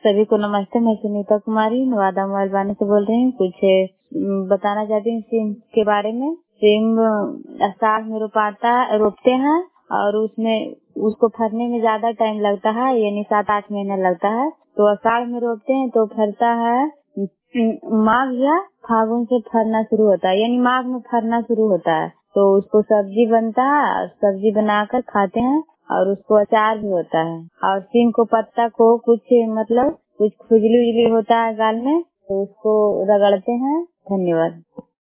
सभी को नमस्ते। मैं सुनीता कुमारी नवादा मोबाइल वाणी से बोल रही हूँ। कुछ बताना चाहती हूँ सिम के बारे में। सिम आषाढ़ में रोपते हैं और उसमें उसको फरने में ज्यादा टाइम लगता है, यानी 7-8 महीना लगता है। तो आषाढ़ में रोपते हैं तो फरता है माघ या फागुन से फरना शुरू होता है, यानी माघ में फरना शुरू होता है। तो उसको सब्जी बनता है, सब्जी बनाकर खाते हैं और उसको अचार भी होता है। और सिम को पत्ता को कुछ खुजली उजली होता है गाल में, तो उसको रगड़ते हैं। धन्यवाद।